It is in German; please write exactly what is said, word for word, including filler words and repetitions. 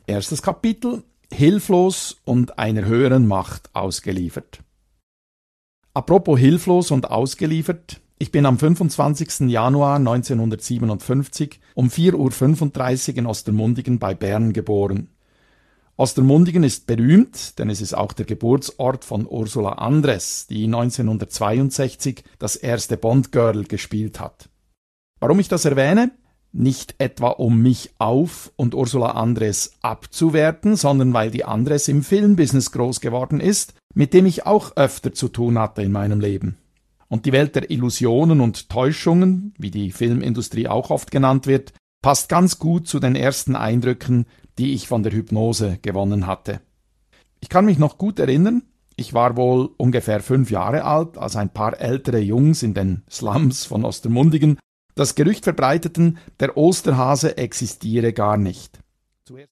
Erstes Kapitel: Hilflos und einer höheren Macht ausgeliefert. Apropos hilflos und ausgeliefert: Ich bin am fünfundzwanzigsten Januar neunzehnhundertsiebenundfünfzig um vier Uhr fünfunddreißig in Ostermundigen bei Bern geboren. Ostermundigen ist berühmt, denn es ist auch der Geburtsort von Ursula Andress, die neunzehnhundertzweiundsechzig das erste Bond-Girl gespielt hat. Warum ich das erwähne? Nicht etwa, um mich auf und Ursula Andress abzuwerten, sondern weil die Andress im Filmbusiness groß geworden ist, mit dem ich auch öfter zu tun hatte in meinem Leben. Und die Welt der Illusionen und Täuschungen, wie die Filmindustrie auch oft genannt wird, passt ganz gut zu den ersten Eindrücken, die ich von der Hypnose gewonnen hatte. Ich kann mich noch gut erinnern, ich war wohl ungefähr fünf Jahre alt, als ein paar ältere Jungs in den Slums von Ostermundigen das Gerücht verbreiteten, der Osterhase existiere gar nicht.